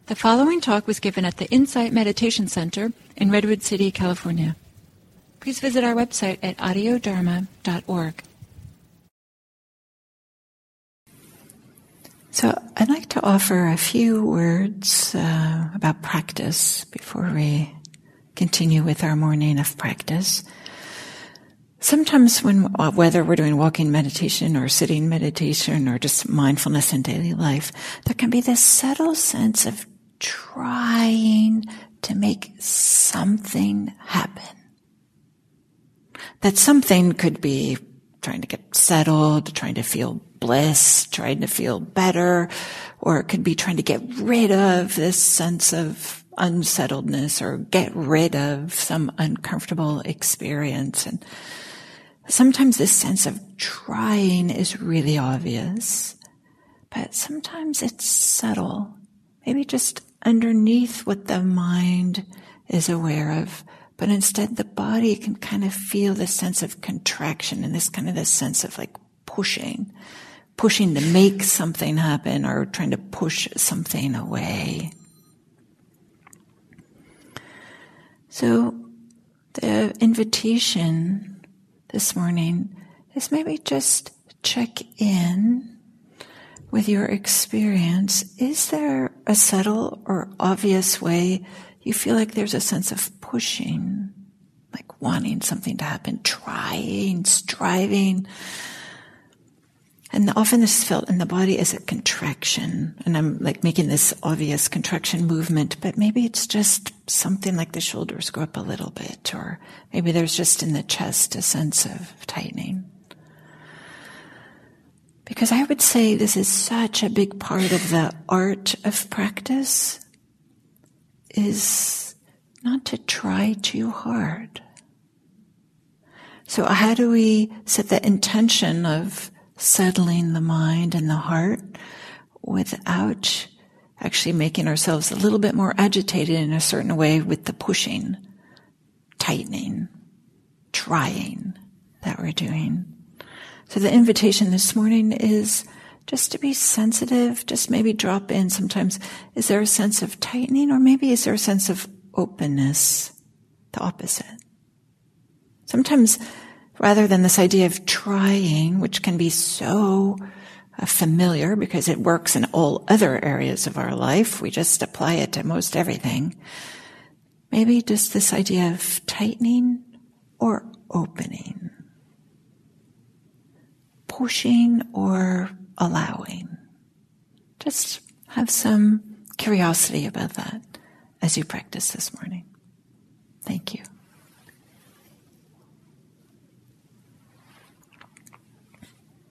The following talk was given at the Insight Meditation Center in Redwood City, California. Please visit our website at audiodharma.org. So I'd like to offer a few words about practice before we continue with our morning of practice. Sometimes whether we're doing walking meditation or sitting meditation or just mindfulness in daily life, there can be this subtle sense of trying to make something happen. That something could be trying to get settled, trying to feel bliss, trying to feel better, or it could be trying to get rid of this sense of unsettledness or get rid of some uncomfortable experience. And sometimes this sense of trying is really obvious, but sometimes it's subtle, maybe just underneath what the mind is aware of, but instead the body can kind of feel this sense of contraction and this sense of like pushing to make something happen or trying to push something away. So the invitation this morning is maybe just check in with your experience. Is there a subtle or obvious way you feel like there's a sense of pushing, like wanting something to happen, trying, striving? And often this is felt in the body as a contraction. And I'm like making this obvious contraction movement, but maybe it's just something like the shoulders go up a little bit, or maybe there's just in the chest a sense of tightening. Because I would say this is such a big part of the art of practice, is not to try too hard. So how do we set the intention of settling the mind and the heart without actually making ourselves a little bit more agitated in a certain way with the pushing, tightening, trying that we're doing? So the invitation this morning is just to be sensitive, just maybe drop in sometimes. Is there a sense of tightening, or maybe is there a sense of openness, the opposite? Sometimes rather than this idea of trying, which can be so familiar because it works in all other areas of our life, we just apply it to most everything. Maybe just this idea of tightening or opening, pushing or allowing. Just have some curiosity about that as you practice this morning. Thank you.